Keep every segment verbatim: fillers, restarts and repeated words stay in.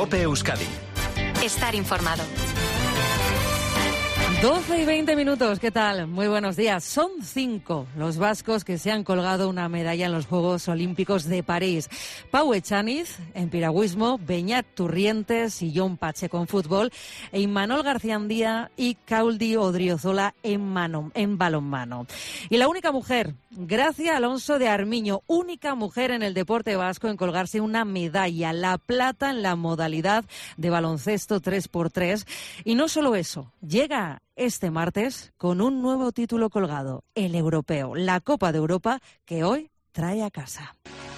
COPE Euskadi. Estar informado. doce y veinte minutos, ¿qué tal? Muy buenos días. Son cinco los vascos que se han colgado una medalla en los Juegos Olímpicos de París. Pau Echaniz en piragüismo, Beñat Turrientes y Jon Pacheco en fútbol, e Imanol García y Cauldi Odriozola en, mano, en balonmano. Y la única mujer, Gracia Alonso de Armiño, única mujer en el deporte vasco en colgarse una medalla, la plata en la modalidad de baloncesto tres por tres. Y no solo eso, llega este martes con un nuevo título colgado, el europeo, la Copa de Europa, que hoy trae a casa.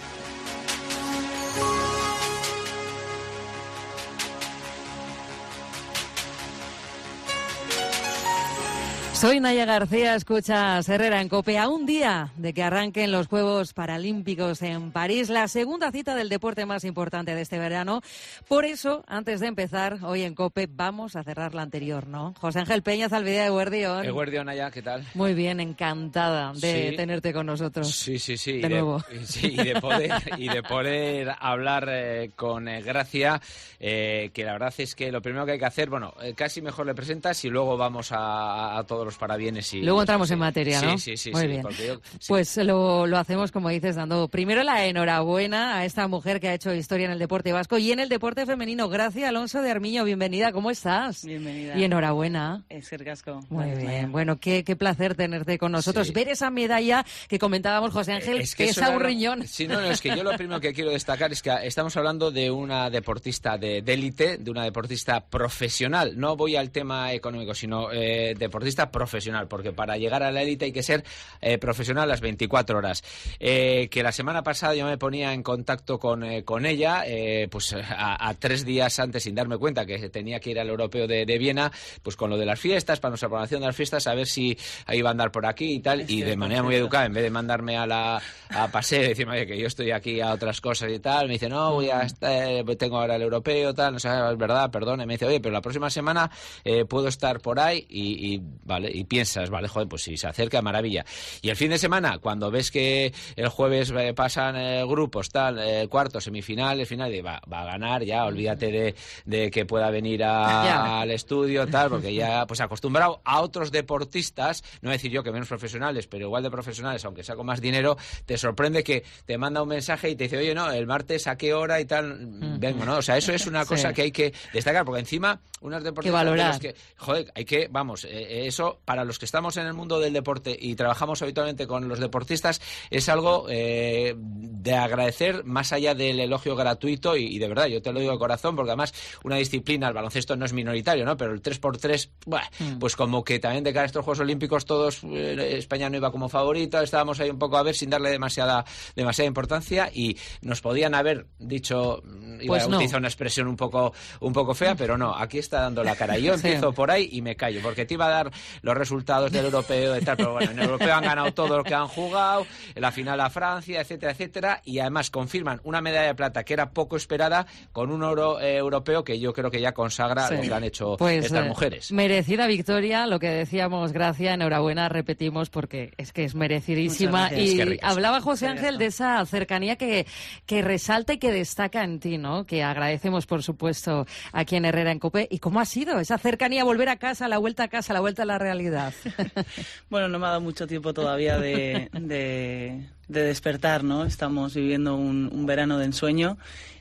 Soy Naya García, escuchas Herrera en COPE. A un día de que arranquen los Juegos Paralímpicos en París, la segunda cita del deporte más importante de este verano. Por eso, antes de empezar, hoy en COPE vamos a cerrar la anterior, ¿no? José Ángel Peña, Zalbidea de Guardión. Eguerdión, Naya, ¿qué tal? Muy bien, encantada de sí. tenerte con nosotros. Sí, sí, sí. De y nuevo. De, sí, y de poder, y de poder hablar eh, con eh, Gracia, eh, que la verdad es que lo primero que hay que hacer, bueno, eh, casi mejor le presentas y luego vamos a, a todos los parabienes. Y, luego entramos sí, en materia, ¿no? Sí, sí, sí. Muy sí, bien. yo, sí. Pues lo, lo hacemos, como dices, dando primero la enhorabuena a esta mujer que ha hecho historia en el deporte vasco y en el deporte femenino. Gracia Alonso de Armiño, bienvenida, ¿cómo estás? Bienvenida. Y enhorabuena. Es que casco. Muy Gracias, bien, Maya. bueno, qué, qué placer tenerte con nosotros. Sí. Ver esa medalla que comentábamos, José Ángel, es que que es a un era... riñón. Sí, no, no, es que yo lo primero que quiero destacar es que estamos hablando de una deportista de élite, de una deportista profesional. No voy al tema económico, sino eh, deportista profesional, porque para llegar a la élite hay que ser eh, profesional las veinticuatro horas. Eh, que la semana pasada yo me ponía en contacto con, eh, con ella, eh, pues a, a tres días antes, sin darme cuenta que tenía que ir al europeo de, de Viena, pues con lo de las fiestas, para nuestra programación de las fiestas, a ver si iba a andar por aquí y tal, Es y de cierto, manera muy educada, en vez de mandarme a la a paseo y decirme, oye, que yo estoy aquí a otras cosas y tal, me dice, no, voy a estar, tengo ahora el europeo, tal, no sé, es verdad, perdón, y me dice, oye, pero la próxima semana eh, puedo estar por ahí, y, y vale, y piensas, vale, joder, pues si se acerca, maravilla. Y el fin de semana, cuando ves que el jueves eh, pasan eh, grupos, tal, eh, cuarto, semifinal, el final, y va, va a ganar, ya, olvídate de, de que pueda venir a, al estudio, tal, porque ya, pues acostumbrado a otros deportistas, no voy a decir yo que menos profesionales, pero igual de profesionales, aunque sea con más dinero, te sorprende que te manda un mensaje y te dice, oye, no, el martes a qué hora y tal, vengo, ¿no? O sea, eso es una cosa sí. que hay que destacar, porque encima, unas deportistas... Que valorar. Que, joder, hay que, vamos, eh, eso, para los que estamos en el mundo del deporte y trabajamos habitualmente con los deportistas, es algo eh, de agradecer más allá del elogio gratuito y, y de verdad, yo te lo digo de corazón, porque además una disciplina, el baloncesto no es minoritario, ¿no? Pero el tres por tres, buah, mm. pues como que también de cara a estos Juegos Olímpicos todos, eh, España no iba como favorita, estábamos ahí un poco a ver sin darle demasiada demasiada importancia y nos podían haber dicho, iba pues a no. utilizar una expresión un poco un poco fea, pero no, aquí está dando la cara. Yo empiezo sí. por ahí y me callo, porque te iba a dar los resultados del europeo y tal, pero bueno, en el europeo han ganado todo lo que han jugado, en la final a Francia, etcétera, etcétera, y además confirman una medalla de plata que era poco esperada con un oro eh, europeo que yo creo que ya consagra sí. lo que han hecho pues, estas eh, mujeres. Merecida victoria, lo que decíamos, Gracia, enhorabuena, repetimos, porque es que es merecidísima. Y es hablaba José Ángel de esa cercanía que, que resalta y que destaca en ti, ¿no? Que agradecemos, por supuesto, aquí en Herrera en COPE. ¿Y cómo ha sido esa cercanía, volver a casa, la vuelta a casa, la vuelta a la realidad? Bueno, no me ha dado mucho tiempo todavía de, de, de despertar, ¿no? Estamos viviendo un, un verano de ensueño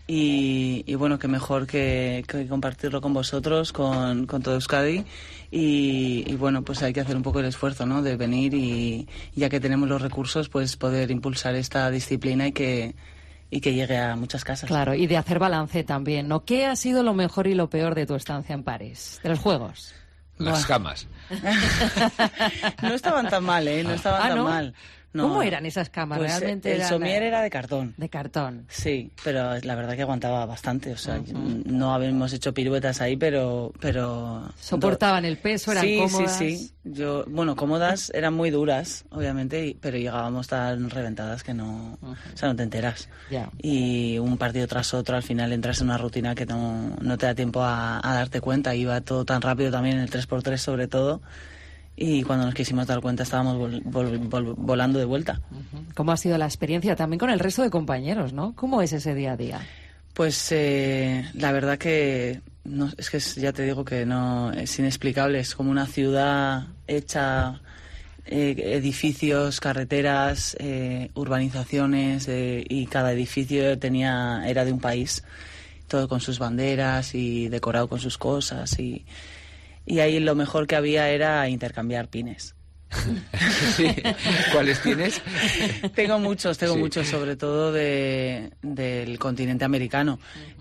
y, y bueno, que mejor que, que compartirlo con vosotros, con, con todo Euskadi. Y, y bueno, pues hay que hacer un poco el esfuerzo, ¿no? De venir y ya que tenemos los recursos, pues poder impulsar esta disciplina y que y que llegue a muchas casas. Claro, y de hacer balance también, ¿no? ¿Qué ha sido lo mejor y lo peor de tu estancia en París, de los Juegos? Las bueno. camas. No estaban tan mal, ¿eh? No estaban ah, tan ¿no? mal. No. ¿Cómo eran esas camas? Pues Realmente el eran... somier era de cartón. De cartón. Sí, pero la verdad que aguantaba bastante. O sea, uh-huh. no habíamos hecho piruetas ahí, pero... pero ¿soportaban el peso? ¿Eran sí, cómodas? Sí, sí, Yo, bueno, cómodas, eran muy duras, obviamente, pero llegábamos tan reventadas que no... Uh-huh. O sea, no te enteras. Yeah. Y un partido tras otro, al final entras en una rutina que no, no te da tiempo a, a darte cuenta. Iba todo tan rápido también, en el tres por tres sobre todo. Y cuando nos quisimos dar cuenta estábamos vol, vol, vol, volando de vuelta. ¿Cómo ha sido la experiencia también con el resto de compañeros, no? ¿Cómo es ese día a día? Pues eh, la verdad que no, es que es, ya te digo que no es inexplicable. Es como una ciudad hecha, eh, edificios, carreteras, eh, urbanizaciones, eh, y cada edificio tenía era de un país, todo con sus banderas y decorado con sus cosas, y, y ahí lo mejor que había era intercambiar pines. Sí. ¿Cuáles tienes? Tengo muchos, tengo Sí. muchos, sobre todo de, del continente americano,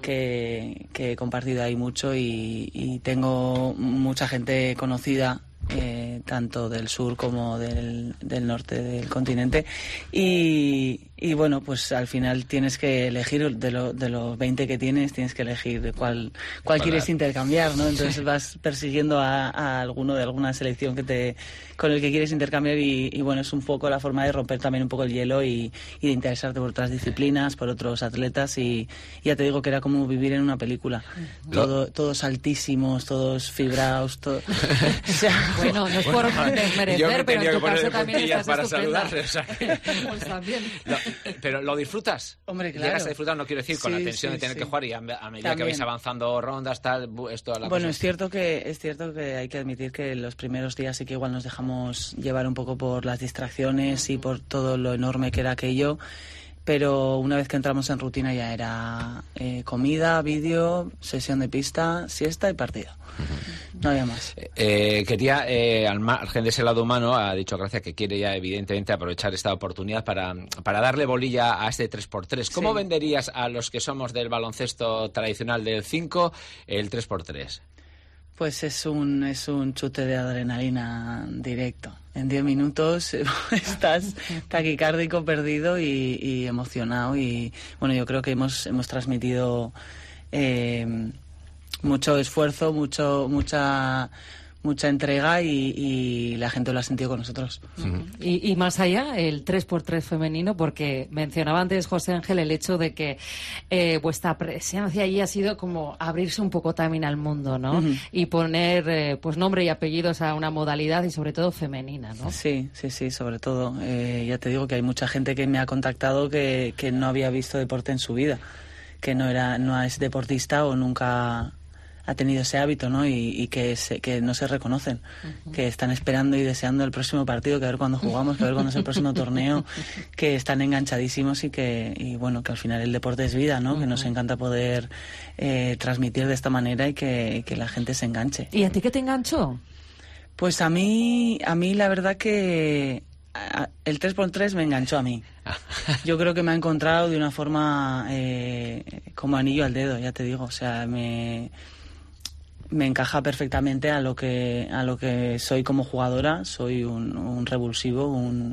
que, que he compartido ahí mucho, y, y tengo mucha gente conocida, eh, tanto del sur como del, del norte del continente, y, y bueno, pues al final tienes que elegir de, lo, de los veinte que tienes, tienes que elegir cuál, cuál quieres intercambiar, ¿no? Entonces vas persiguiendo a, a alguno de alguna selección que te con el que quieres intercambiar, y, y bueno, es un poco la forma de romper también un poco el hielo y, y de interesarte por otras disciplinas, por otros atletas, y, y ya te digo que era como vivir en una película. Todo, todos altísimos, todos fibrados, todo... O sea, Bueno, no es por desmerecer, Yo me pero tenía en que tu poner caso de también puntillas estás para estupenda. saludarle, o sea que- Pues también. Lo- pero ¿lo disfrutas? Hombre, claro. Llegas a disfrutar, no quiero decir, con Sí, la tensión sí, de tener sí. que jugar, y a, a medida También. que vais avanzando rondas, tal, bu- esto a la Bueno, cosa. es cierto que es cierto que hay que admitir que los primeros días sí que igual nos dejamos llevar un poco por las distracciones y por todo lo enorme que era aquello, pero una vez que entramos en rutina ya era eh, comida, vídeo, sesión de pista, siesta y partido. No había más. Eh, quería, eh, al margen de ese lado humano, ha dicho Gracia que quiere ya evidentemente aprovechar esta oportunidad para, para darle bolilla a este tres por tres. ¿Cómo Sí. venderías a los que somos del baloncesto tradicional del cinco el tres por tres? Pues es un, es un chute de adrenalina directo. En diez minutos estás taquicárdico, perdido y, y emocionado. Y bueno, yo creo que hemos, hemos transmitido eh, mucho esfuerzo, mucho, mucha, mucha entrega, y, y la gente lo ha sentido con nosotros. Y, y más allá, el tres por tres femenino, porque mencionaba antes José Ángel el hecho de que eh, vuestra presencia allí ha sido como abrirse un poco también al mundo, ¿no? Ujú. Y poner eh, pues nombre y apellidos a una modalidad, y sobre todo femenina, ¿no? Sí, sí, sí, sobre todo. Eh, ya te digo que hay mucha gente que me ha contactado que, que no había visto deporte en su vida, que no era, no es deportista o nunca ha tenido ese hábito, ¿no? Y, y que, se, que no se reconocen, uh-huh. que están esperando y deseando el próximo partido, que a ver cuándo jugamos, que a ver cuándo es el próximo torneo, que están enganchadísimos, y que, y bueno, que al final el deporte es vida, ¿no? Uh-huh. Que nos encanta poder eh, transmitir de esta manera, y que, y que la gente se enganche. ¿Y a ti qué te enganchó? Pues a mí, a mí la verdad que a, el tres por tres me enganchó a mí. Yo creo que me ha encontrado de una forma eh, como anillo al dedo, ya te digo. O sea, me, me encaja perfectamente a lo que a lo que soy como jugadora. Soy un, un revulsivo, un,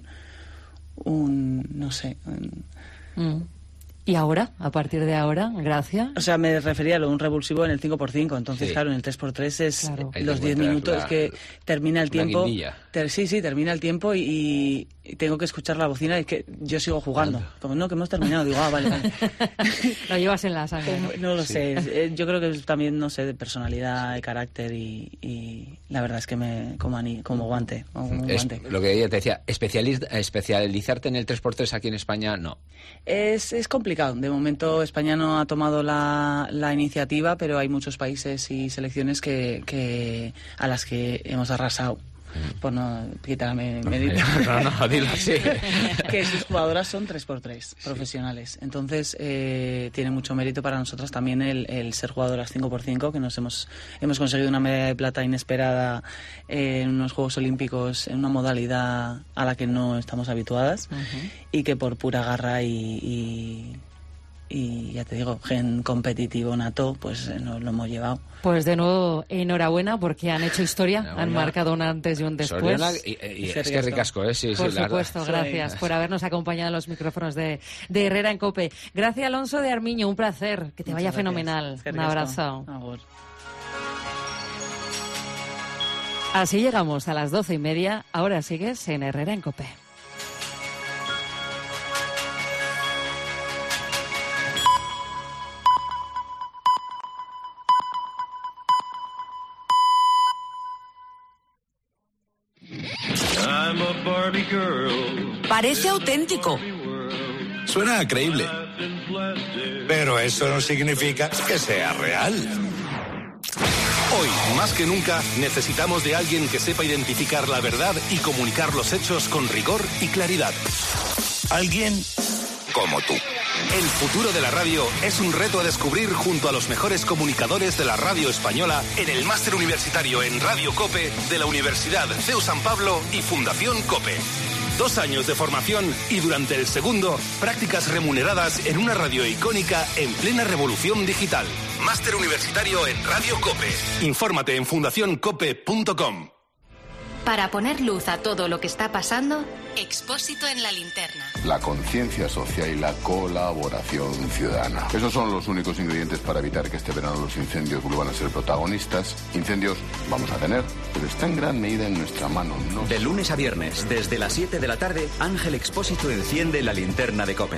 un no sé... Un, mm. ¿Y ahora? ¿A partir de ahora? Gracia. O sea, me refería a lo de un revulsivo en el cinco por cinco. Entonces, sí. Claro, en el tres por tres es claro. los diez minutos la, que termina el tiempo. Ter, sí, sí, termina el tiempo y, y tengo que escuchar la bocina, y que yo sigo jugando. Como no, que hemos terminado. Digo, ah, vale, vale. Lo llevas en la sangre. No, no lo sí. sé. Yo creo que es también, no sé, de personalidad, de carácter, y, y la verdad es que me como, ani, como guante. Como es, guante. Lo que ella te decía, especializ, especializarte en el tres por tres aquí en España, no. Es, es complicado. De momento España no ha tomado la, la iniciativa, pero hay muchos países y selecciones que, que a las que hemos arrasado. Por no quitarme mérito. No, no, no, dilo así. Que sus jugadoras son tres por tres profesionales. Entonces, eh, tiene mucho mérito para nosotras también el, el ser jugadoras cinco por cinco, que nos hemos, hemos conseguido una medalla de plata inesperada en unos Juegos Olímpicos, en una modalidad a la que no estamos habituadas, uh-huh. y que por pura garra y... y y ya te digo, gen competitivo nato, pues eh, nos lo hemos llevado. Pues de nuevo, enhorabuena, porque han hecho historia, enhorabuena. Han marcado un antes y un después. Soriana, y, y, y es que ricasco, ¿eh? Sí, por sí, supuesto, la gracias sí. por habernos acompañado en los micrófonos de, de Herrera en COPE. Gracias, Alonso de Armiño, un placer, que te Muchas vaya gracias. fenomenal. Es que un abrazo. Agur. Así llegamos a las doce y media, ahora sigues en Herrera en COPE. Parece auténtico. Suena creíble. Pero eso no significa que sea real. Hoy, más que nunca, necesitamos de alguien que sepa identificar la verdad y comunicar los hechos con rigor y claridad. Alguien como tú. El futuro de la radio es un reto a descubrir junto a los mejores comunicadores de la radio española en el Máster Universitario en Radio COPE de la Universidad C E U San Pablo y Fundación COPE. Dos años de formación y durante el segundo, prácticas remuneradas en una radio icónica en plena revolución digital. Máster Universitario en Radio COPE. Infórmate en fundación cope punto com. Para poner luz a todo lo que está pasando, Expósito en la linterna. La conciencia social y la colaboración ciudadana. Esos son los únicos ingredientes para evitar que este verano los incendios vuelvan a ser protagonistas. Incendios vamos a tener, pero está en gran medida en nuestra mano, ¿no? De lunes a viernes, desde las siete de la tarde, Ángel Expósito enciende la linterna de COPE.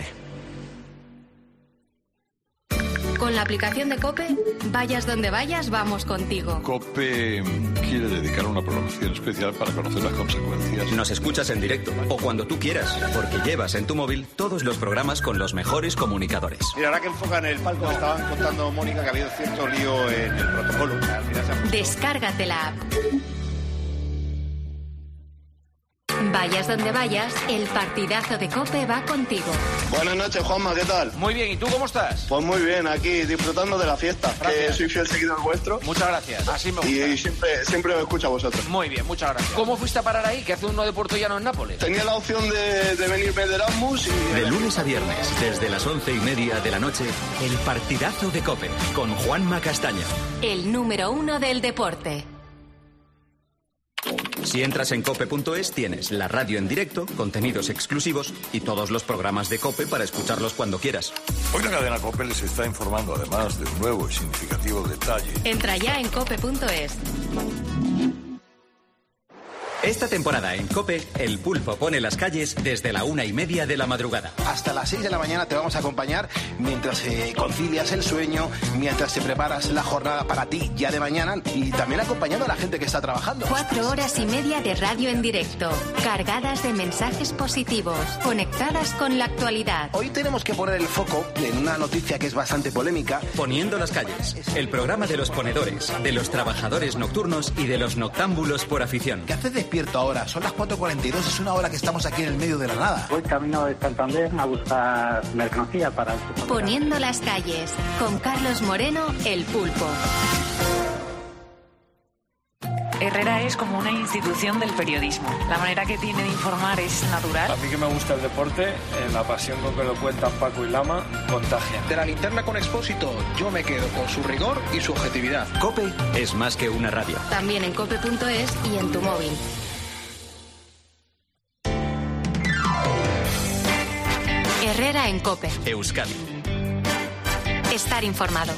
Con la aplicación de COPE, vayas donde vayas, vamos contigo. COPE quiere dedicar una programación especial para conocer las consecuencias. Nos escuchas en directo o cuando tú quieras, porque llevas en tu móvil todos los programas con los mejores comunicadores. Mira, ahora que enfocan el palco, me estaban contando, Mónica, que ha habido cierto lío en el protocolo. Descárgate la app. Vayas donde vayas, el partidazo de COPE va contigo. Buenas noches, Juanma, ¿qué tal? Muy bien, ¿y tú cómo estás? Pues muy bien, aquí disfrutando de la fiesta. Gracias. Que soy fiel seguidor vuestro. Muchas gracias, así me gusta. Y siempre, siempre os escucho a vosotros. Muy bien, muchas gracias. ¿Cómo fuiste a parar ahí? ¿Qué hace uno de Puerto Llano en Nápoles? Tenía la opción de, de venirme de Erasmus y... De lunes a viernes, desde las once y media de la noche, el partidazo de COPE, con Juanma Castaño. El número uno del deporte. Si entras en cope punto es, tienes la radio en directo, contenidos exclusivos y todos los programas de COPE para escucharlos cuando quieras. Hoy la cadena COPE les está informando además de un nuevo y significativo detalle. Entra ya en cope punto es. Esta temporada en COPE, el pulpo pone las calles desde la una y media de la madrugada. Hasta las seis de la mañana te vamos a acompañar mientras eh, concilias el sueño, mientras te preparas la jornada para ti ya de mañana y también acompañando a la gente que está trabajando. Cuatro horas y media de radio en directo, cargadas de mensajes positivos, conectadas con la actualidad. Hoy tenemos que poner el foco en una noticia que es bastante polémica. Poniendo las calles, el programa de los ponedores, de los trabajadores nocturnos y de los noctámbulos por afición. ¿Qué haces despierto ahora? Son las cuatro cuarenta y dos, es una hora que estamos aquí en el medio de la nada. Voy camino de Santander a buscar mercancía para... Poniendo las calles, con Carlos Moreno, el pulpo. Herrera es como una institución del periodismo. La manera que tiene de informar es natural. A mí que me gusta el deporte, eh, la pasión con que lo cuentan Paco y Lama, contagia. De la linterna con Expósito, yo me quedo con su rigor y su objetividad. COPE es más que una radio. También en cope punto es y en tu móvil. Herrera en COPE. Euskadi. Estar informado.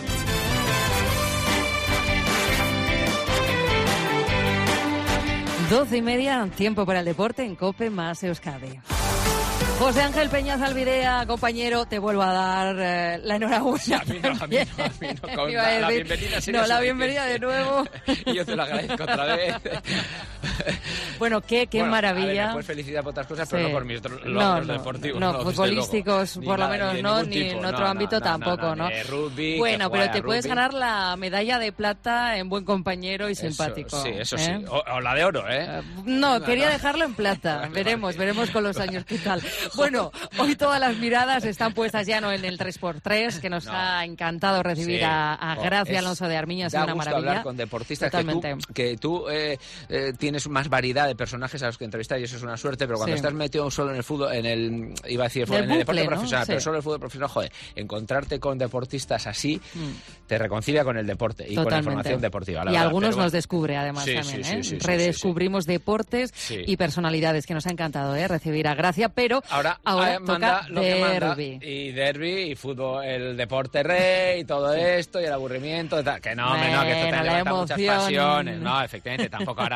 Doce y media, tiempo para el deporte en COPE más Euskadi. José Ángel Peña Zalbidea, compañero, te vuelvo a dar eh, la enhorabuena. A mí no, a mí no, a mí no. Con Iba a la, la decir, bienvenida sería No, la suficiente. bienvenida de nuevo. Y yo te lo agradezco otra vez. Bueno, qué, qué Bueno, maravilla. A ver, pues felicidad por otras cosas, pero Sí. no por mis logros No, no, deportivos. No, No, desde futbolísticos, luego. por Ni lo nada, menos ni de no, ningún ni tipo. en otro No, ámbito no, no, tampoco, no, ¿no? ni de rugby, Bueno, que pero juega te puedes rugby. ganar la medalla de plata en buen compañero y Eso, simpático. Sí, eso ¿eh? sí. O, o la de oro, ¿eh? No, quería dejarlo en plata. Veremos, veremos con los años qué tal. Bueno, hoy todas las miradas están puestas ya no en el tres por tres, que nos No. ha encantado recibir Sí. a, a Oh, Gracia es- Alonso de Armiño, ha Da sido una gusto maravilla. hablar con deportistas que Totalmente. tú, que tú eh, eh, tienes más variedad de personajes a los que entrevistar y eso es una suerte, pero cuando Sí. estás metido solo en el fútbol, en el, iba a decir, Del en el deporte bucle, ¿no? profesional, pero Sí. solo el fútbol profesional, joder, encontrarte con deportistas así Mm. te reconcilia con el deporte y con la Totalmente. información deportiva. la Y verdad, algunos pero bueno. nos descubre además Sí, también, sí, ¿eh? sí, sí, sí, Redescubrimos deportes Sí. y personalidades que nos ha encantado ¿eh? recibir a Gracia, pero Ahora, ahora eh, manda toca lo que manda, derbi. y derbi y fútbol, el deporte rey y todo esto y el aburrimiento y tal. Que no, hombre, no, que esto Bueno, te la levanta muchas emoción. pasiones. No, efectivamente, tampoco ahora vamos a,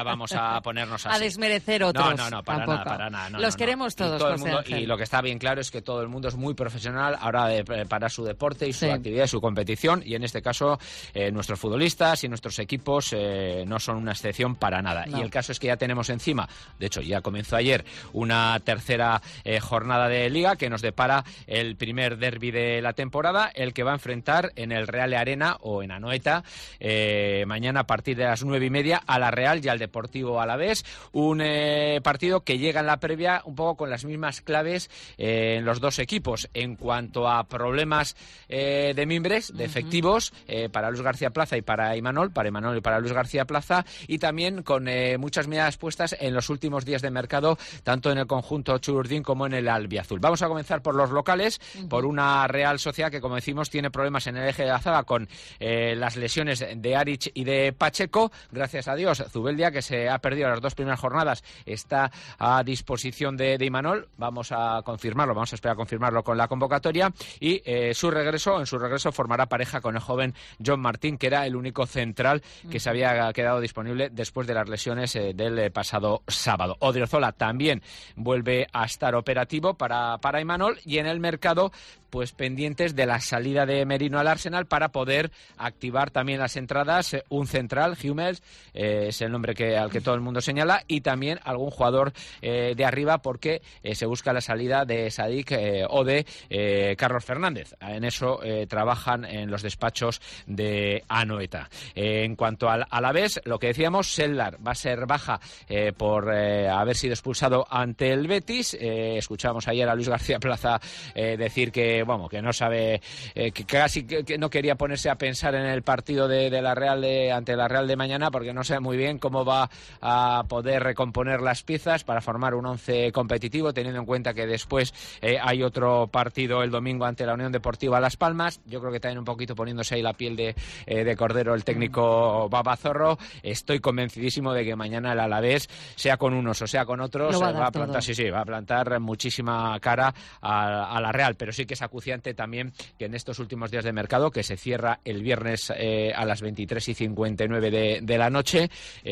a ponernos así. A desmerecer otros. No, no, no, para tampoco. nada, para nada. No, Los no, queremos no. todos, y, todo el José mundo, Ángel. y lo que está bien claro es que todo el mundo es muy profesional ahora de, para su deporte y su Sí. actividad y su competición, y en este caso eh, nuestros futbolistas y nuestros equipos eh, no son una excepción para nada. No. Y el caso es que ya tenemos encima, de hecho ya comenzó ayer, una tercera eh, jornada de Liga que nos depara el primer derbi de la temporada, el que va a enfrentar en el Real Arena o en Anoeta eh, mañana a partir de las nueve y media a la Real y al Deportivo Alavés, un eh, partido que llega en la previa un poco con las mismas claves eh, en los dos equipos en cuanto a problemas eh, de mimbres, de efectivos eh, para Luis García Plaza y para Imanol, para Imanol y para Luis García Plaza, y también con eh, muchas miradas puestas en los últimos días de mercado, tanto en el conjunto Chururdín como en el albiazul. Vamos a comenzar por los locales, uh-huh. por una Real Sociedad que, como decimos, tiene problemas en el eje de la zaga con eh, las lesiones de Aric y de Pacheco. Gracias a Dios, Zubeldia, que se ha perdido las dos primeras jornadas, está a disposición de, de Imanol. Vamos a confirmarlo, vamos a esperar a confirmarlo con la convocatoria, y eh, su regreso, en su regreso formará pareja con el joven John Martín, que era el único central que se había quedado disponible después de las lesiones eh, del eh, pasado sábado. Odriozola también vuelve a estar operativo para, para Imanol, y en el mercado pues pendientes de la salida de Merino al Arsenal para poder activar también las entradas, eh, un central, Hummels, eh, es el nombre que, al que todo el mundo señala, y también algún jugador eh, de arriba, porque eh, se busca la salida de Sadik eh, o de eh, Carlos Fernández. En eso eh, trabajan en los despachos de Anoeta. Eh, en cuanto al Alavés, lo que decíamos, Sellar va a ser baja eh, por eh, haber sido expulsado ante el Betis. Eh, escuchábamos ayer a Luis García Plaza eh, decir que Bueno, que no sabe, eh, que casi que, que no quería ponerse a pensar en el partido de, de la Real de, ante la Real de mañana, porque no sabe muy bien cómo va a poder recomponer las piezas para formar un once competitivo, teniendo en cuenta que después eh, hay otro partido el domingo ante la Unión Deportiva Las Palmas. Yo creo que también un poquito poniéndose ahí la piel de, eh, de cordero el técnico Babazorro. Estoy convencidísimo de que mañana el Alavés, sea con unos o sea con otros, va a, va a plantar, todo. sí, sí, va a plantar muchísima cara a, a la Real, pero sí que es acuciante también que en estos últimos días de mercado, que se cierra el viernes eh, a las veintitrés y cincuenta y nueve de, de la noche,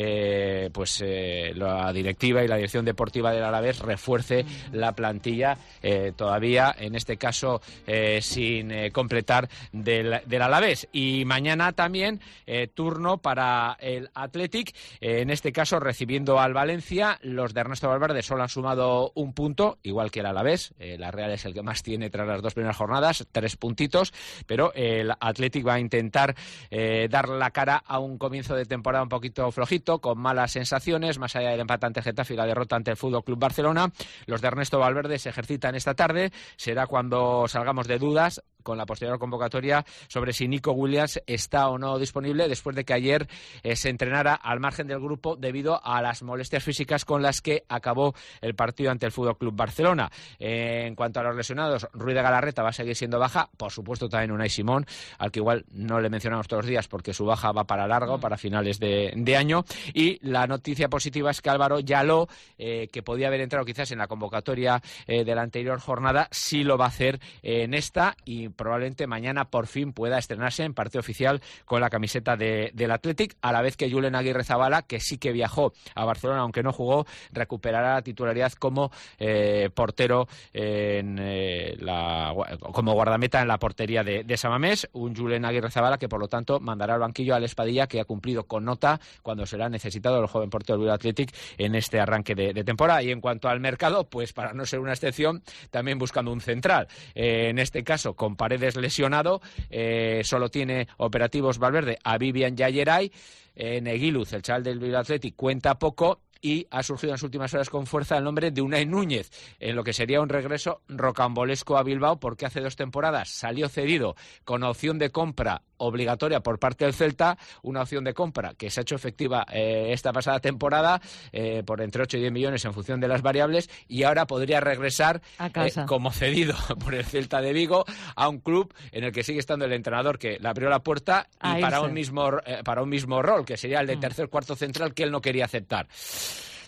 eh, pues eh, la directiva y la dirección deportiva del Alavés refuerce mm. la plantilla eh, todavía, en este caso eh, sin eh, completar del, del Alavés. Y mañana también eh, turno para el Athletic, eh, en este caso recibiendo al Valencia. Los de Ernesto Valverde solo han sumado un punto, igual que el Alavés. Eh, la Real es el que más tiene tras las dos primeras jornadas, tres puntitos, pero el Athletic va a intentar eh, dar la cara a un comienzo de temporada un poquito flojito, con malas sensaciones, más allá del empate ante el Getafe y la derrota ante el Fútbol Club Barcelona. Los de Ernesto Valverde se ejercitan esta tarde, será cuando salgamos de dudas con la posterior convocatoria sobre si Nico Williams está o no disponible, después de que ayer eh, se entrenara al margen del grupo debido a las molestias físicas con las que acabó el partido ante el Fútbol Club Barcelona. Eh, en cuanto a los lesionados, Ruiz de Galarreta va a seguir siendo baja, por supuesto también Unai Simón, al que igual no le mencionamos todos los días porque su baja va para largo, para finales de, de año. Y la noticia positiva es que Álvaro Yaló, eh, que podía haber entrado quizás en la convocatoria eh, de la anterior jornada, sí lo va a hacer eh, en esta, y probablemente mañana por fin pueda estrenarse en partido oficial con la camiseta de, del Athletic, a la vez que Julen Aguirre Zabala, que sí que viajó a Barcelona aunque no jugó, recuperará la titularidad como eh, portero en eh, la, como guardameta en la portería de, de Samamés. Un Julen Aguirre Zabala que por lo tanto mandará al banquillo al Espadilla, que ha cumplido con nota cuando será necesitado el joven portero del Athletic en este arranque de, de temporada. Y en cuanto al mercado, pues para no ser una excepción, también buscando un central, eh, en este caso con Paredes lesionado, eh, solo tiene operativos Valverde a Vivian Yayeray. eh, Neguiluz, el chaval del Bilbao Athletic, cuenta poco, y ha surgido en las últimas horas con fuerza el nombre de Unai Núñez, en lo que sería un regreso rocambolesco a Bilbao, porque hace dos temporadas salió cedido con opción de compra obligatoria por parte del Celta, una opción de compra que se ha hecho efectiva eh, esta pasada temporada eh, por entre ocho y diez millones en función de las variables, y ahora podría regresar a casa. Eh, como cedido por el Celta de Vigo a un club en el que sigue estando el entrenador que le abrió la puerta y para un mismo eh, para un mismo rol, que sería el de tercer cuarto central, que él no quería aceptar.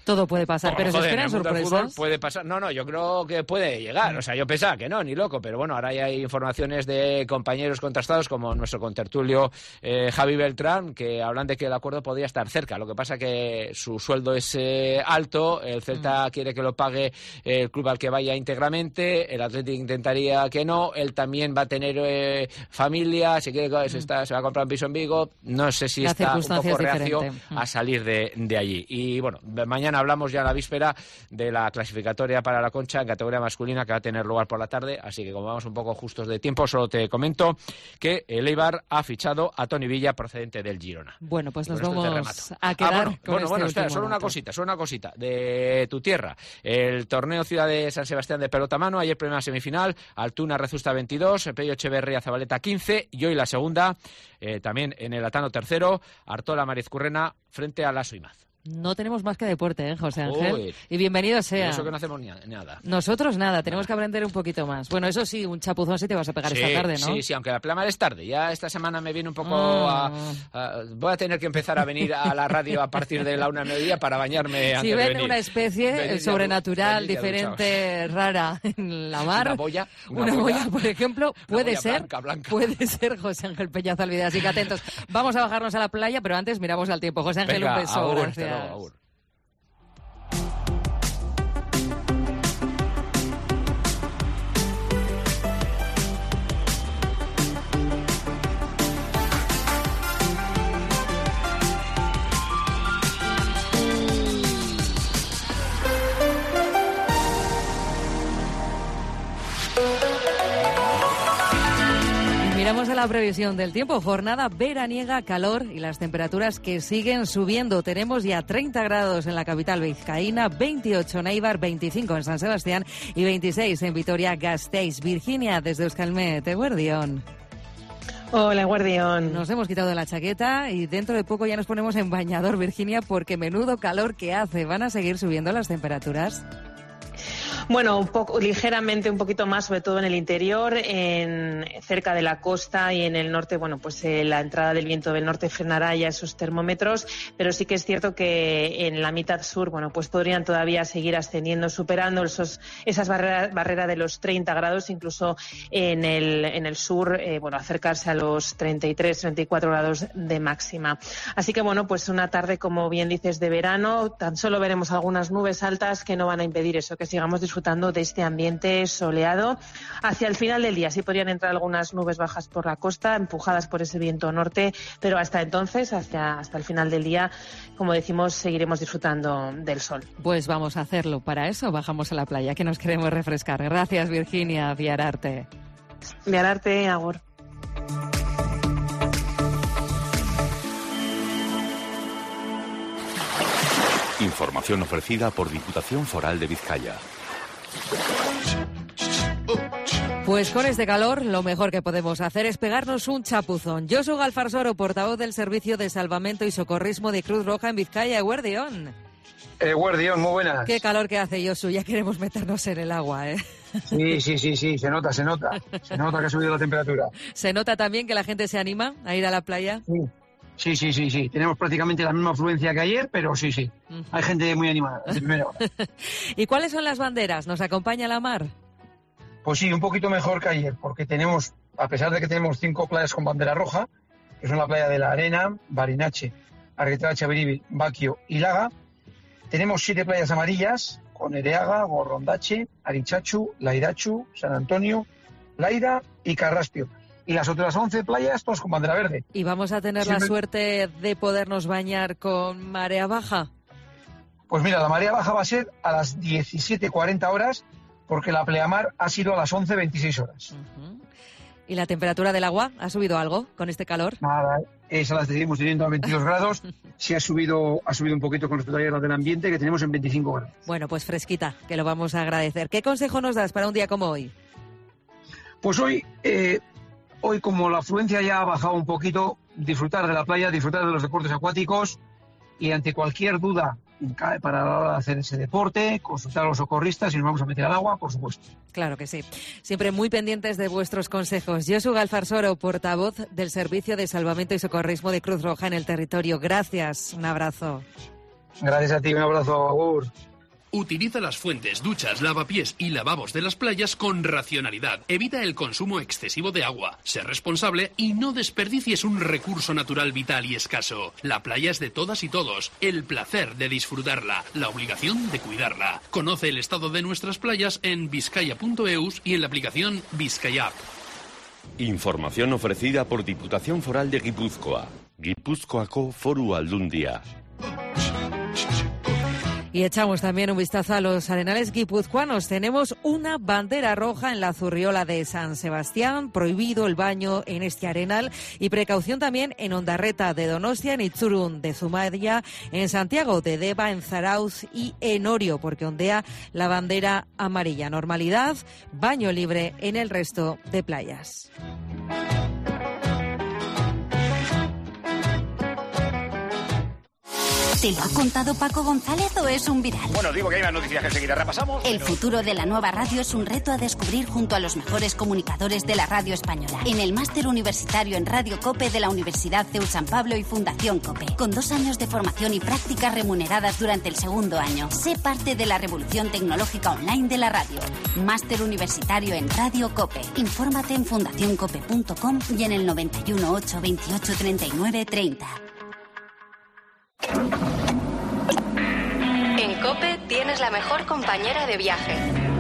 Todo puede pasar, Oh, pero joder, se esperan en el mundo del fútbol sorpresas. puede pasar. No, no, yo creo que puede llegar. O sea, yo pensaba que no, ni loco. Pero bueno, ahora ya hay informaciones de compañeros contrastados como nuestro contertulio eh, Javi Beltrán, que hablan de que el acuerdo podría estar cerca. Lo que pasa que su sueldo es eh, alto, el Celta mm. quiere que lo pague el club al que vaya íntegramente, el Atlético intentaría que no, él también va a tener eh, familia, si quiere mm. se, está, se va a comprar un piso en Vigo, no sé si La está un poco reacio mm. a salir de, de allí. Y bueno, mañana hablamos ya a la víspera de la clasificatoria para la Concha en categoría masculina que va a tener lugar por la tarde, así que como vamos un poco justos de tiempo, solo te comento que el Eibar ha fichado a Toni Villa procedente del Girona. Bueno, pues nos Con vamos a quedar ah, bueno, con bueno, este bueno, espera, último solo una dato. cosita, solo una cosita de tu tierra. El torneo Ciudad de San Sebastián de pelota mano, ayer primera semifinal, Altuna Rezusta veintidós, Pello Echeverría Zabaleta quince y hoy la segunda, eh, también en el Atano tercero, Artola Marizcurrena frente a Lasso Imaz. No tenemos más que deporte, ¿eh, José Ángel? Uy. Y bienvenido sea. Y eso que no hacemos ni nada. Nosotros nada, tenemos que aprender un poquito más. Bueno, eso sí, un chapuzón sí te vas a pegar Sí, esta tarde, ¿no? sí, sí, aunque la plama es tarde. Ya esta semana me viene un poco Ah. a, a- Voy a tener que empezar a venir a la radio a partir de la una del mediodía para bañarme antes Si de ven venir. una especie Venir ya du- sobrenatural, venir ya diferente, rara en la mar, Una boya, una una boya. boya, por ejemplo, puede boya ser, blanca, blanca. puede ser José Ángel Peña Zalvidea, así que atentos. Vamos a bajarnos a la playa, pero antes miramos al tiempo. José Ángel, Venga, un beso, agur, gracias. hasta luego, agur. Y miramos a la previsión del tiempo. Jornada veraniega, calor y las temperaturas que siguen subiendo. Tenemos ya treinta grados en la capital vizcaína, veintiocho en Eibar, veinticinco en San Sebastián y veintiséis en Vitoria-Gasteiz. Virginia, desde Euskalmet, Eguerdión. Hola, Guardión. Nos hemos quitado la chaqueta y dentro de poco ya nos ponemos en bañador, Virginia, porque menudo calor que hace. ¿Van a seguir subiendo las temperaturas? Bueno, un poco, ligeramente un poquito más, sobre todo en el interior, en, cerca de la costa y en el norte, bueno, pues eh, la entrada del viento del norte frenará ya esos termómetros, pero sí que es cierto que en la mitad sur, bueno, pues podrían todavía seguir ascendiendo, superando esos, esas barreras barrera de los treinta grados, incluso en el, en el sur, eh, bueno, acercarse a los treinta y tres, treinta y cuatro grados de máxima. Así que, bueno, pues una tarde, como bien dices, de verano, tan solo veremos algunas nubes altas que no van a impedir eso, que sigamos disfrutando de este ambiente soleado. Hacia el final del día sí podrían entrar algunas nubes bajas por la costa, empujadas por ese viento norte, pero hasta entonces, hacia, hasta el final del día, como decimos, seguiremos disfrutando del sol. Pues vamos a hacerlo. Para eso bajamos a la playa, que nos queremos refrescar. Gracias, Virginia Viararte. Viararte, agur. Información ofrecida por Diputación Foral de Vizcaya. Pues con este calor, lo mejor que podemos hacer es pegarnos un chapuzón. Josu Galfarsoro, portavoz del Servicio de Salvamento y Socorrismo de Cruz Roja en Vizcaya, Eguerdión. Eguerdión, muy buenas. Qué calor que hace, Josu. Ya queremos meternos en el agua, ¿eh? Sí, sí, sí, sí, se nota, se nota. Se nota que ha subido la temperatura. ¿Se nota también que la gente se anima a ir a la playa? Sí. Sí, sí, sí, sí. Tenemos prácticamente la misma afluencia que ayer, pero sí, sí. Uh-huh. Hay gente muy animada, de primera hora. ¿Y cuáles son las banderas? ¿Nos acompaña la mar? Pues sí, un poquito mejor que ayer, porque tenemos, a pesar de que tenemos cinco playas con bandera roja, que son la playa de la Arena, Barinache, Argetracha, Biribi, Baquio y Laga, tenemos siete playas amarillas, con Ereaga, Gorrondache, Arichachu, Lairachu, San Antonio, Laida y Carraspio. Y las otras once playas, todas con bandera verde. ¿Y vamos a tener Siempre... la suerte de podernos bañar con marea baja? Pues mira, la marea baja va a ser a las diecisiete cuarenta horas, porque la pleamar ha sido a las once veintiséis horas. Uh-huh. ¿Y la temperatura del agua ha subido algo con este calor? Nada, esa la seguimos teniendo a veintidós grados. Sí ha subido, ha subido un poquito con respecto a la del ambiente, que tenemos en veinticinco grados. Bueno, pues fresquita, que lo vamos a agradecer. ¿Qué consejo nos das para un día como hoy? Pues hoy... Eh, Hoy, como la afluencia ya ha bajado un poquito, disfrutar de la playa, disfrutar de los deportes acuáticos y ante cualquier duda para la hora de hacer ese deporte, consultar a los socorristas y nos vamos a meter al agua, por supuesto. Claro que sí. Siempre muy pendientes de vuestros consejos. Josu Galfarsoro, portavoz del Servicio de Salvamento y Socorrismo de Cruz Roja en el territorio. Gracias. Un abrazo. Gracias a ti, un abrazo, Agur. Utiliza las fuentes, duchas, lavapiés y lavabos de las playas con racionalidad. Evita el consumo excesivo de agua. Sé responsable y no desperdicies un recurso natural vital y escaso. La playa es de todas y todos. El placer de disfrutarla. La obligación de cuidarla. Conoce el estado de nuestras playas en vizcaya punto eus y en la aplicación Vizcaya App. Información ofrecida por Diputación Foral de Guipúzcoa. Gipuzkoako Foru Aldundia. Y echamos también un vistazo a los arenales guipuzcoanos. Tenemos una bandera roja en la Zurriola de San Sebastián, prohibido el baño en este arenal y precaución también en Ondarreta de Donostia, en Itzurun de Zumaya, en Santiago de Deva, en Zarauz y en Orio, porque ondea la bandera amarilla. Normalidad, baño libre en el resto de playas. ¿Te lo ha contado Paco González o es un viral? Bueno, digo que hay más noticias que enseguida repasamos. El pero... futuro de la nueva radio es un reto a descubrir junto a los mejores comunicadores de la radio española. En el máster universitario en Radio COPE de la Universidad CEU San Pablo y Fundación COPE. Con dos años de formación y prácticas remuneradas durante el segundo año. Sé parte de la revolución tecnológica online de la radio. Máster universitario en Radio COPE. Infórmate en fundación cope punto com y en el noventa y uno, ocho, veintiocho, treinta y nueve, treinta. En COPE tienes la mejor compañera de viaje.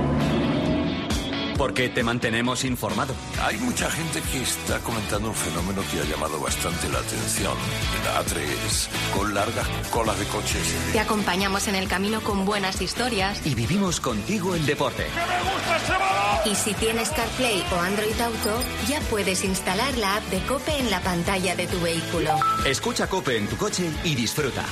Porque te mantenemos informado. Hay mucha gente que está comentando un fenómeno que ha llamado bastante la atención. La A tres, con largas colas de coches. Te acompañamos en el camino con buenas historias. Y vivimos contigo el deporte. ¡Que me gusta ese balón! Y si tienes CarPlay o Android Auto, ya puedes instalar la app de COPE en la pantalla de tu vehículo. Escucha COPE en tu coche y disfruta.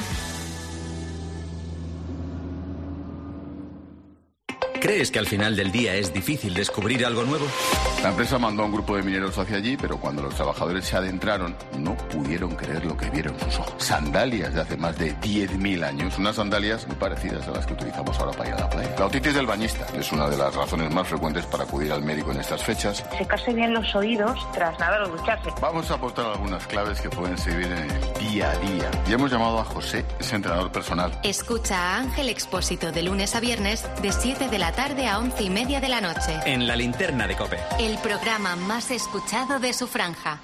¿Crees que al final del día es difícil descubrir algo nuevo? La empresa mandó a un grupo de mineros hacia allí, pero cuando los trabajadores se adentraron, no pudieron creer lo que vieron sus ojos. Sandalias de hace más de diez mil años, unas sandalias muy parecidas a las que utilizamos ahora para ir a la playa. La otitis del bañista es una de las razones más frecuentes para acudir al médico en estas fechas. Secarse bien los oídos tras nadar o ducharse. Vamos a aportar algunas claves que pueden servir en el día a día. Y hemos llamado a José, es entrenador personal. Escucha a Ángel Expósito de lunes a viernes de siete de la tarde a once y media de la noche. En la linterna de COPE. El programa más escuchado de su franja.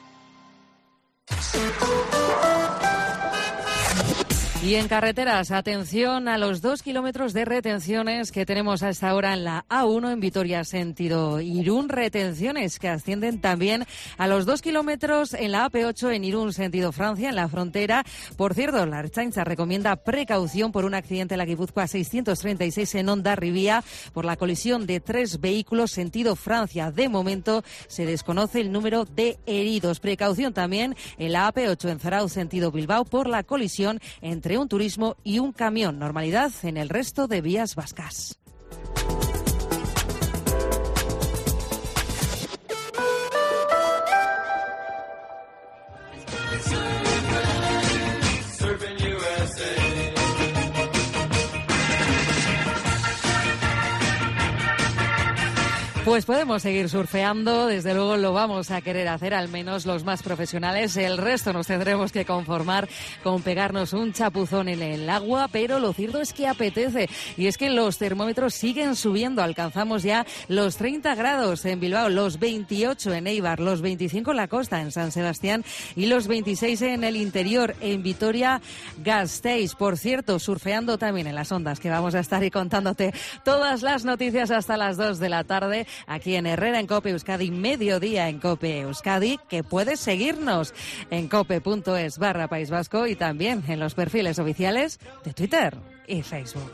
Y en carreteras, atención a los dos kilómetros de retenciones que tenemos a esta hora en la A uno en Vitoria sentido Irún. Retenciones que ascienden también a los dos kilómetros en la A P ocho en Irún sentido Francia, en la frontera. Por cierto, la Ertzaintza recomienda precaución por un accidente en la Guipúzcoa seiscientos treinta y seis en Hondarribia por la colisión de tres vehículos sentido Francia. De momento se desconoce el número de heridos. Precaución también en la A P ocho en Zarauz sentido Bilbao por la colisión entre un turismo y un camión. Normalidad en el resto de vías vascas. Pues podemos seguir surfeando, desde luego lo vamos a querer hacer, al menos los más profesionales. El resto nos tendremos que conformar con pegarnos un chapuzón en el agua, pero lo cierto es que apetece. Y es que los termómetros siguen subiendo, alcanzamos ya los treinta grados en Bilbao, los veintiocho en Eibar, los veinticinco en la costa, en San Sebastián, y los veintiséis en el interior, en Vitoria-Gasteiz. Por cierto, surfeando también en las ondas, que vamos a estar y contándote todas las noticias hasta las dos de la tarde. Aquí en Herrera, en COPE Euskadi, mediodía en COPE Euskadi, que puedes seguirnos en cope.es barra País Vasco y también en los perfiles oficiales de Twitter y Facebook.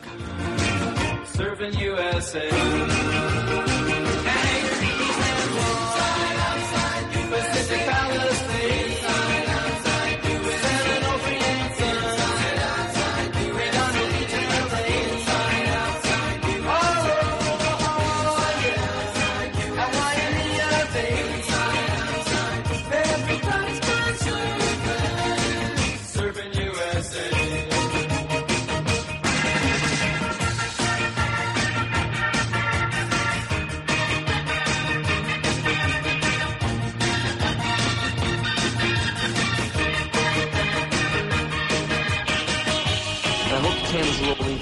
drums rolling.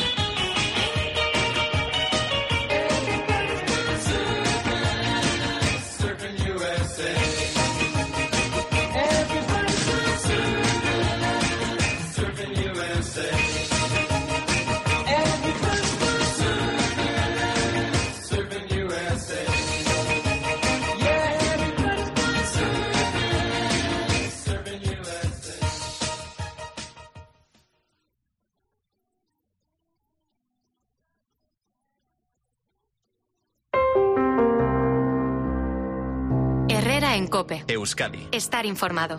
En COPE. Euskadi. Estar informado.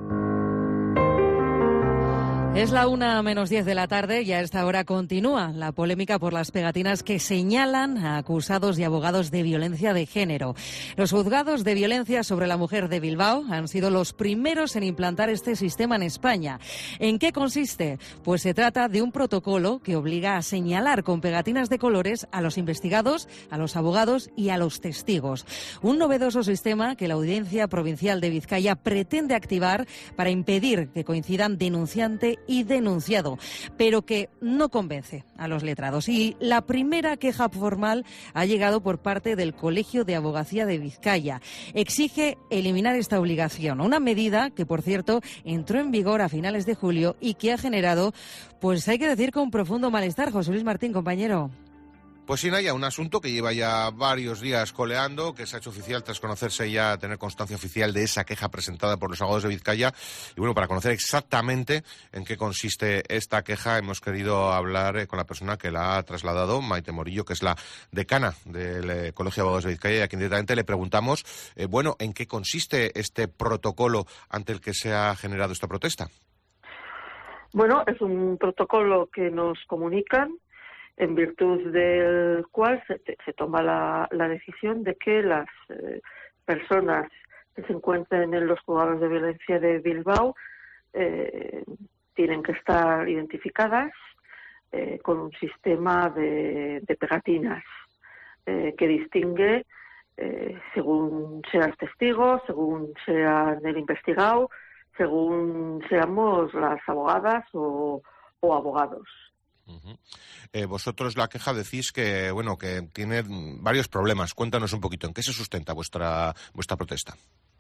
Es la una menos diez de la tarde y a esta hora continúa la polémica por las pegatinas que señalan a acusados y abogados de violencia de género. Los juzgados de violencia sobre la mujer de Bilbao han sido los primeros en implantar este sistema en España. ¿En qué consiste? Pues se trata de un protocolo que obliga a señalar con pegatinas de colores a los investigados, a los abogados y a los testigos. Un novedoso sistema que la Audiencia Provincial de Vizcaya pretende activar para impedir que coincidan denunciante y denunciado, pero que no convence a los letrados. Y la primera queja formal ha llegado por parte del Colegio de Abogacía de Vizcaya. Exige eliminar esta obligación, una medida que, por cierto, entró en vigor a finales de julio y que ha generado, pues hay que decir, con profundo malestar. José Luis Martín, compañero. Pues sí, Naya, un asunto que lleva ya varios días coleando, que se ha hecho oficial tras conocerse ya, tener constancia oficial de esa queja presentada por los abogados de Vizcaya. Y bueno, para conocer exactamente en qué consiste esta queja, hemos querido hablar eh, con la persona que la ha trasladado, Maite Morillo, que es la decana del eh, Colegio de Abogados de Vizcaya, y a quien directamente le preguntamos, eh, bueno, ¿en qué consiste este protocolo ante el que se ha generado esta protesta? Bueno, es un protocolo que nos comunican, en virtud del cual se, se toma la, la decisión de que las eh, personas que se encuentren en los juzgados de violencia de Bilbao eh, tienen que estar identificadas eh, con un sistema de, de pegatinas eh, que distingue eh, según seas testigo, según sea el investigado, según seamos las abogadas o, o abogados. Uh-huh. Eh, vosotros la queja decís que bueno que tiene varios problemas. Cuéntanos un poquito, ¿en qué se sustenta vuestra vuestra protesta?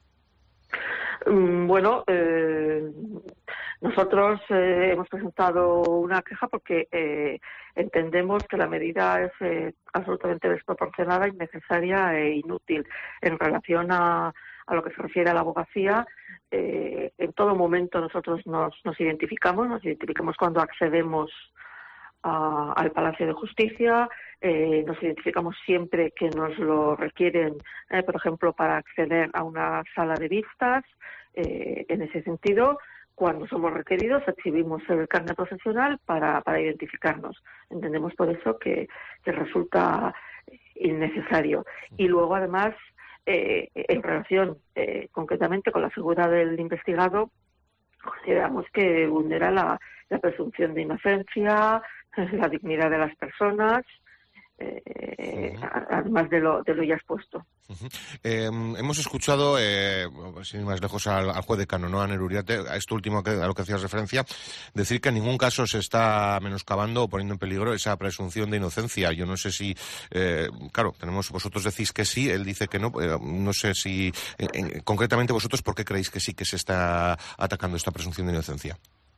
Bueno, eh, nosotros eh, hemos presentado una queja porque eh, entendemos que la medida es eh, absolutamente desproporcionada, innecesaria e inútil en relación a, a lo que se refiere a la abogacía. Eh, en todo momento nosotros nos, nos identificamos, nos identificamos cuando accedemos A, al Palacio de Justicia, eh, nos identificamos siempre que nos lo requieren, eh, por ejemplo, para acceder a una sala de vistas. Eh, en ese sentido, cuando somos requeridos, exhibimos el carnet profesional para, para identificarnos. Entendemos por eso que, que resulta innecesario. Y luego, además, eh, en relación eh, concretamente con la figura del investigado, consideramos que vulnera la, la presunción de inocencia, la dignidad de las personas, eh, uh-huh. además de lo, de lo ya expuesto. Uh-huh. Eh, hemos escuchado, eh, sin ir más lejos, al, al juez decano, ¿no?, a Neruriate, a esto último que, a lo que hacías referencia, decir que en ningún caso se está menoscabando o poniendo en peligro esa presunción de inocencia. Yo no sé si, eh, claro, tenemos, vosotros decís que sí, él dice que no, eh, no sé si, eh, eh, concretamente vosotros, ¿por qué creéis que sí que se está atacando esta presunción de inocencia?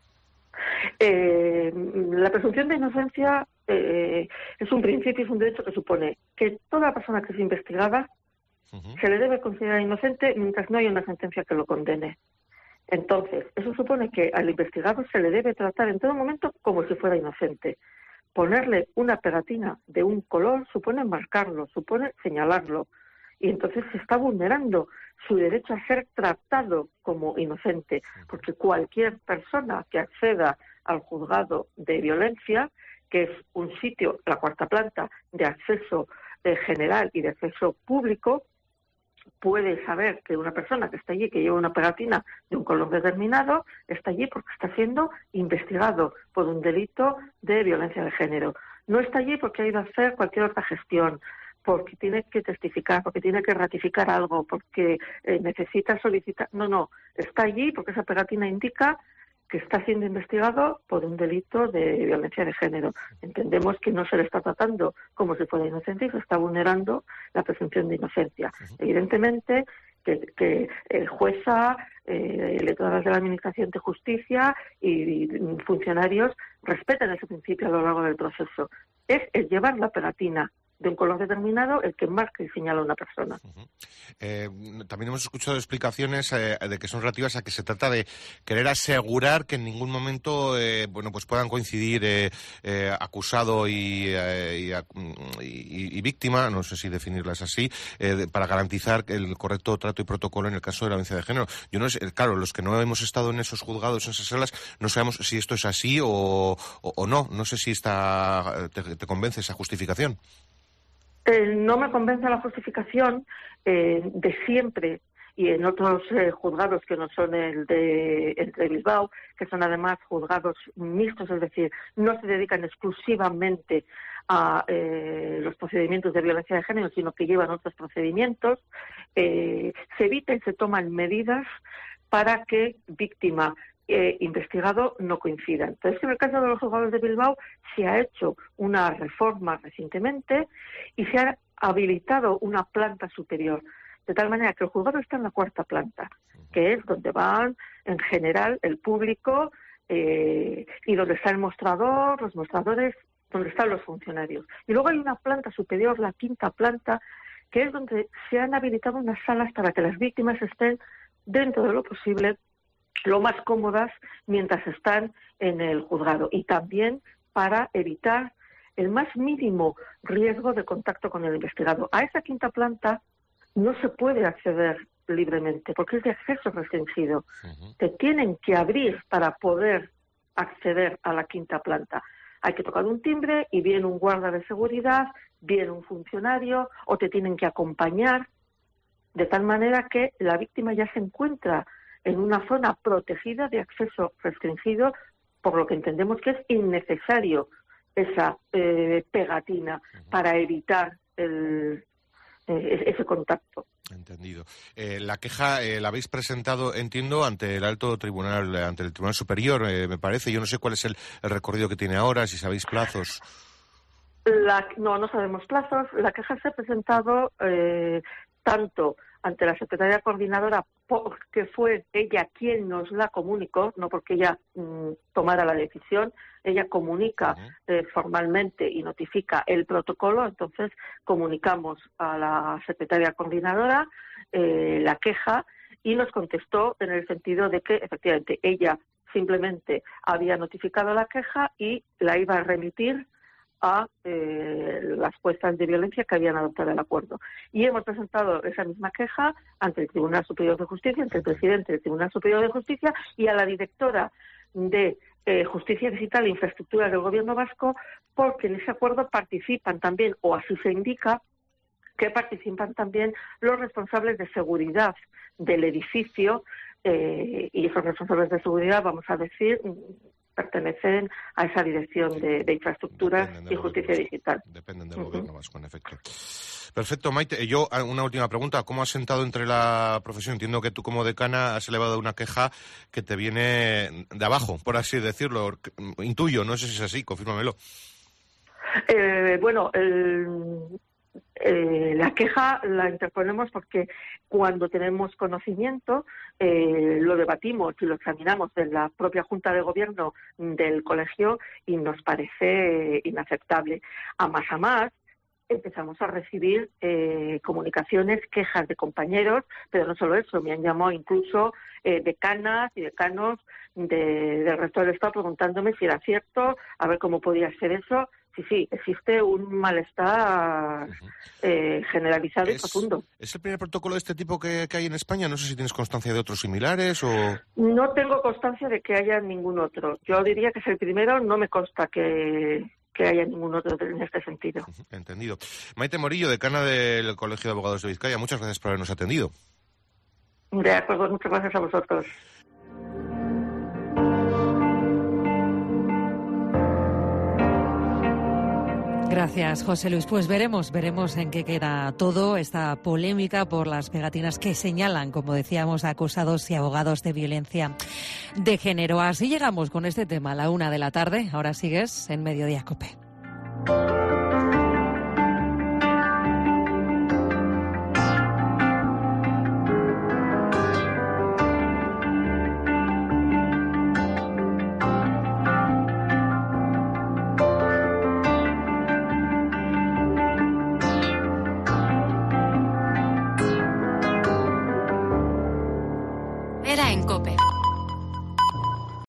Eh, la presunción de inocencia eh, es un principio, es un derecho que supone que toda persona que es investigada uh-huh. se le debe considerar inocente mientras no haya una sentencia que lo condene. Entonces, eso supone que al investigado se le debe tratar en todo momento como si fuera inocente. Ponerle una pegatina de un color supone marcarlo, supone señalarlo. Y entonces se está vulnerando su derecho a ser tratado como inocente, porque cualquier persona que acceda al juzgado de violencia, que es un sitio, la cuarta planta, de acceso eh, general y de acceso público, puede saber que una persona que está allí, que lleva una pegatina de un color determinado, está allí porque está siendo investigado por un delito de violencia de género. No está allí porque ha ido a hacer cualquier otra gestión, porque tiene que testificar, porque tiene que ratificar algo, porque eh, necesita solicitar... No, no, está allí porque esa pegatina indica que está siendo investigado por un delito de violencia de género. Entendemos que no se le está tratando como si fuera inocente y se está vulnerando la presunción de inocencia. Uh-huh. Evidentemente que, que el jueza, eh, letradas de la Administración de Justicia y, y funcionarios respeten ese principio a lo largo del proceso. Es el llevar la pegatina de un color determinado el que marca y señala a una persona. Uh-huh. Eh, también hemos escuchado explicaciones eh, de que son relativas a que se trata de querer asegurar que en ningún momento eh, bueno, pues puedan coincidir eh, eh, acusado y, eh, y, y, y víctima, no sé si definirlas así, eh, de, para garantizar el correcto trato y protocolo en el caso de la violencia de género. Yo no sé, claro, los que no hemos estado en esos juzgados, en esas salas, no sabemos si esto es así o, o, o no. No sé si está, te, te convence esa justificación. Eh, no me convence la justificación eh, de siempre y en otros eh, juzgados que no son el de, el de Bilbao, que son además juzgados mixtos, es decir, no se dedican exclusivamente a eh, los procedimientos de violencia de género, sino que llevan otros procedimientos, eh, se evita y se toman medidas para que víctima Eh, investigado no coincidan. Entonces, en el caso de los juzgados de Bilbao se ha hecho una reforma recientemente y se ha habilitado una planta superior, de tal manera que el juzgado está en la cuarta planta, que es donde van en general el público eh, y donde está el mostrador, los mostradores, donde están los funcionarios. Y luego hay una planta superior, la quinta planta, que es donde se han habilitado unas salas para que las víctimas estén dentro de lo posible lo más cómodas mientras están en el juzgado y también para evitar el más mínimo riesgo de contacto con el investigado. A esa quinta planta no se puede acceder libremente porque es de acceso restringido. Uh-huh. Te tienen que abrir para poder acceder a la quinta planta. Hay que tocar un timbre y viene un guarda de seguridad, viene un funcionario o te tienen que acompañar, de tal manera que la víctima ya se encuentra en una zona protegida de acceso restringido, por lo que entendemos que es innecesario esa eh, pegatina uh-huh. para evitar el, eh, ese contacto. Entendido. Eh, la queja eh, la habéis presentado, entiendo, ante el alto tribunal, ante el Tribunal Superior, eh, me parece. Yo no sé cuál es el, el recorrido que tiene ahora, si sabéis plazos. La, no, no sabemos plazos. La queja se ha presentado eh, tanto ante la secretaria coordinadora, porque fue ella quien nos la comunicó, no porque ella mm, tomara la decisión, ella comunica uh-huh. eh, formalmente y notifica el protocolo, entonces comunicamos a la secretaria coordinadora eh, la queja y nos contestó en el sentido de que efectivamente ella simplemente había notificado la queja y la iba a remitir a eh, las puestas de violencia que habían adoptado el acuerdo. Y hemos presentado esa misma queja ante el Tribunal Superior de Justicia, ante el presidente del Tribunal Superior de Justicia y a la directora de eh, Justicia Digital e Infraestructura del Gobierno Vasco, porque en ese acuerdo participan también, o así se indica, que participan también los responsables de seguridad del edificio eh, y esos responsables de seguridad, vamos a decir, pertenecen a esa dirección de, de infraestructuras y justicia digital. Dependen del uh-huh. gobierno vasco, en efecto. Perfecto, Maite. Yo, una última pregunta. ¿Cómo has sentado entre la profesión? Entiendo que tú como decana has elevado una queja que te viene de abajo, por así decirlo. Intuyo, no sé si es así, confírmamelo. Eh, bueno, el... Eh, la queja la interponemos porque cuando tenemos conocimiento eh, lo debatimos y lo examinamos en la propia Junta de Gobierno del colegio y nos parece inaceptable. A más a más empezamos a recibir eh, comunicaciones, quejas de compañeros, pero no solo eso, me han llamado incluso eh, decanas y decanos de, del resto del Estado preguntándome si era cierto, a ver cómo podía ser eso. Sí, sí, existe un malestar uh-huh. eh, generalizado es, y profundo. ¿Es el primer protocolo de este tipo que, que hay en España? No sé si tienes constancia de otros similares o... No tengo constancia de que haya ningún otro. Yo diría que es el primero, no me consta que, que haya ningún otro en este sentido. Uh-huh. Entendido. Maite Morillo, decana del Colegio de Abogados de Vizcaya, muchas gracias por habernos atendido. De acuerdo, muchas gracias a vosotros. Gracias, José Luis. Pues veremos, veremos en qué queda todo esta polémica por las pegatinas que señalan, como decíamos, a acusados y abogados de violencia de género. Así llegamos con este tema a la una de la tarde. Ahora sigues en Mediodía COPE. En COPE.